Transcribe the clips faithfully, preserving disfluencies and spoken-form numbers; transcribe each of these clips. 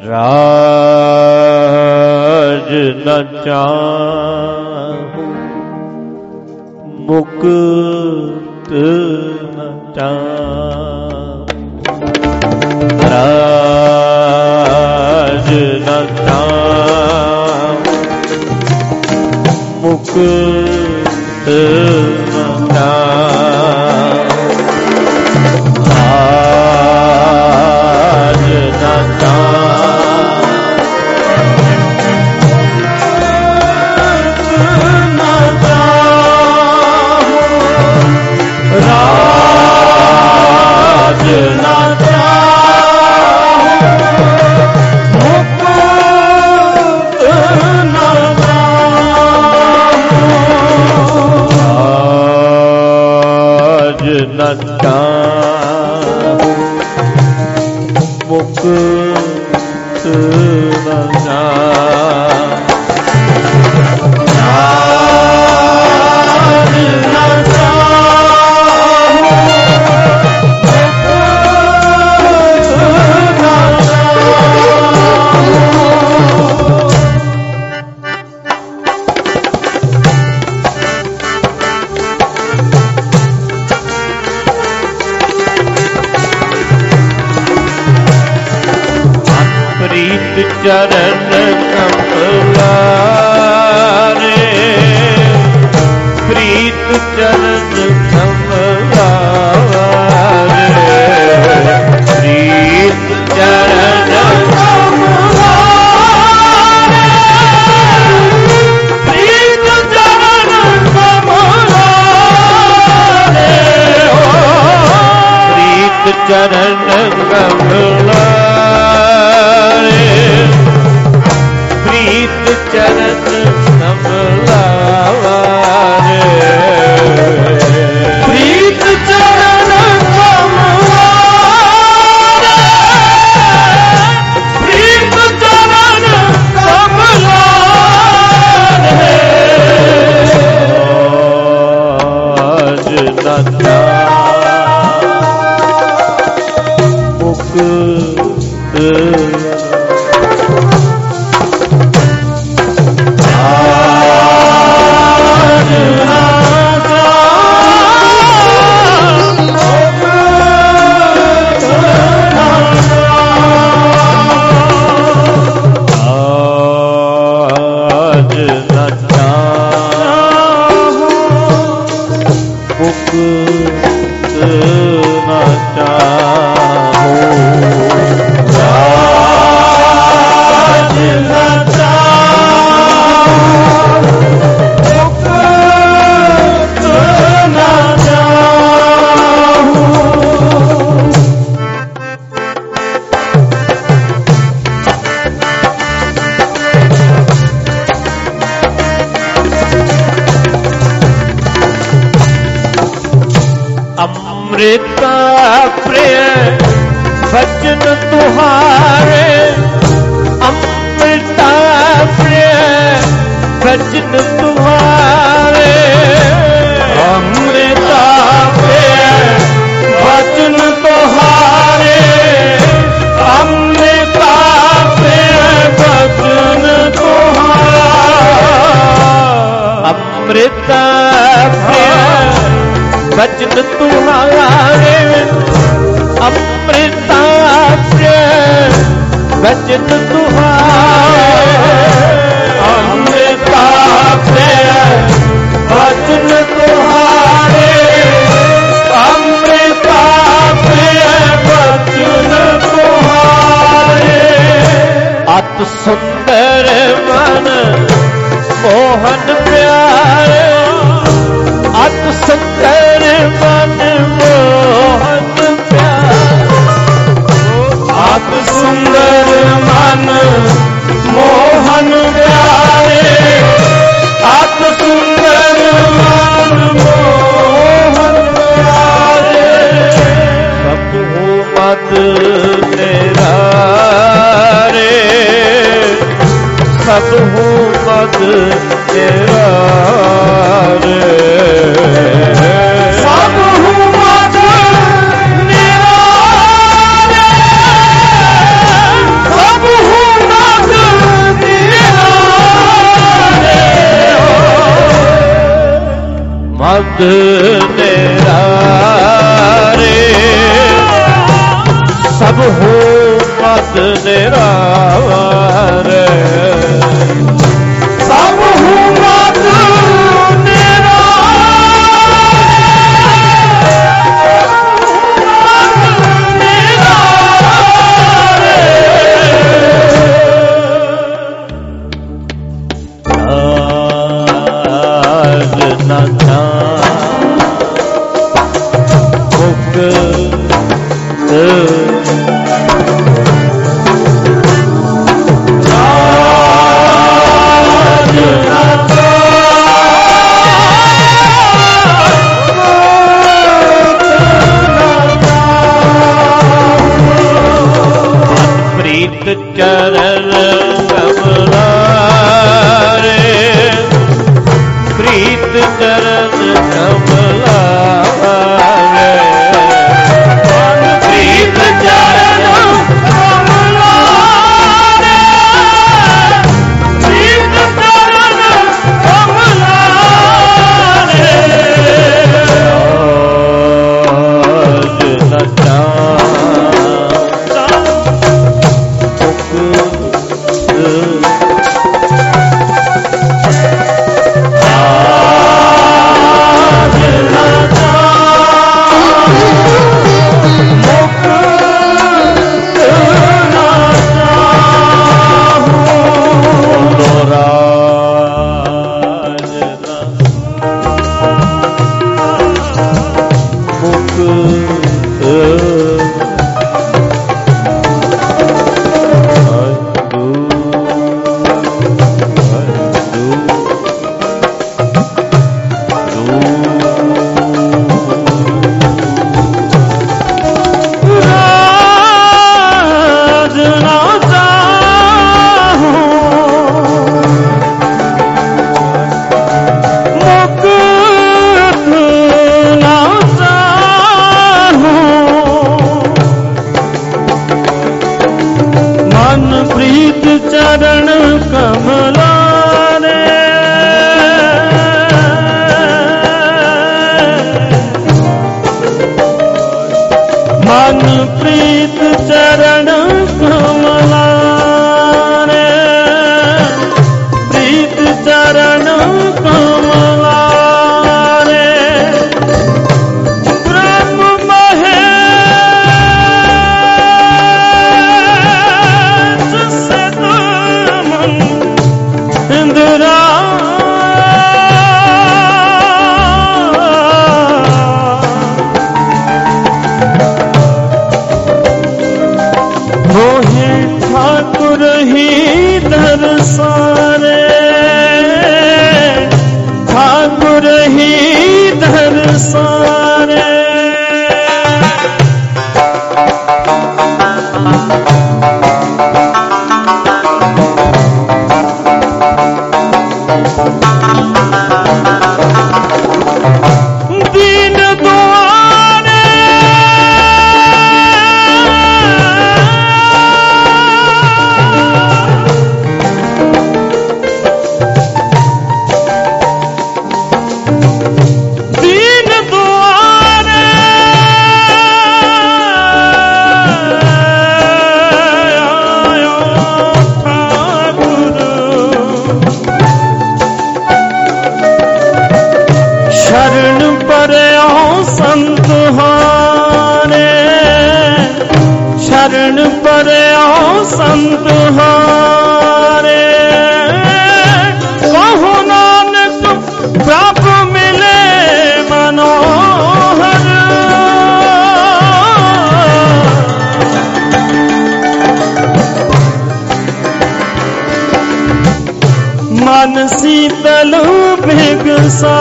राज न चाहूं मुक्त न चाहूं राज न चाहूं मुक्त न चाहूं राज न चरण कमलारे प्रीत चरण कमलारे प्रीत चरण कमलारे प्रीत चरण कमलारे प्रीत चरण कमलारे प्रीत चरण कमलारे प्रीत चरण कमलारे प्रीत चरण कमलारे आज न मुक्त अमृता प्रिय भजन तुहारे अमृता प्रिय भजन तुहारे अमृता प्रिय भजन तुहारे अमृता प्रिय भजन तुहारे अमृता प्रिय भजन तुम्हारे अमृता प्रिय भजन तुम्हारे अमृता प्रिय भजन तुम्हारे अमृता प्रिय भजन तुम्हारे अति सुंदर मन मोहन प्यारे अति सुंदर मन मोहन प्यारे अति सुंदर मन मोहन प्यारे अति सुंदर मन मोहन प्यारे सब हो मत तेरा रे सब हो मत तेरा रे सब हो मत तेरा रे सब हो पद निरारे सब हो पद निरारे सब हो पद चरण कमलारे प्रीत चरण कमलारे प्रीत चरण कमलारे प्रीत चरण कमलारे मन शीतल भिगसा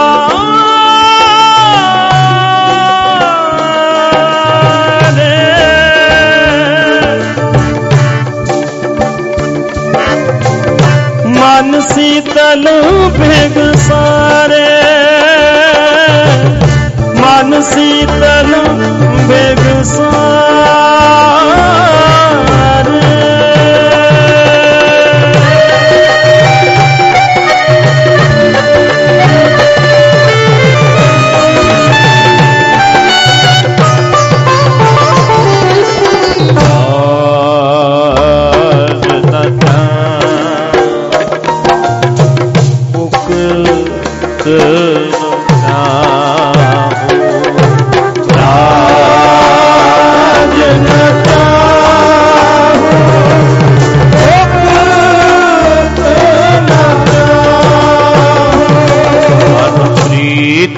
मन शीतल भेग सारे मन शीतल भेग सारे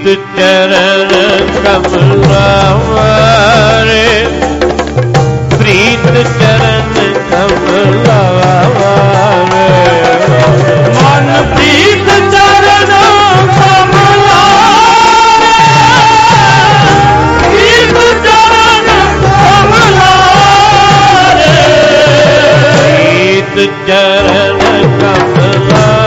चरण कमला वारे, प्रीत चरण कमला वारे, मन प्रीत चरण कमला, प्रीत चरण कमला रे, प्रीत चरण कमला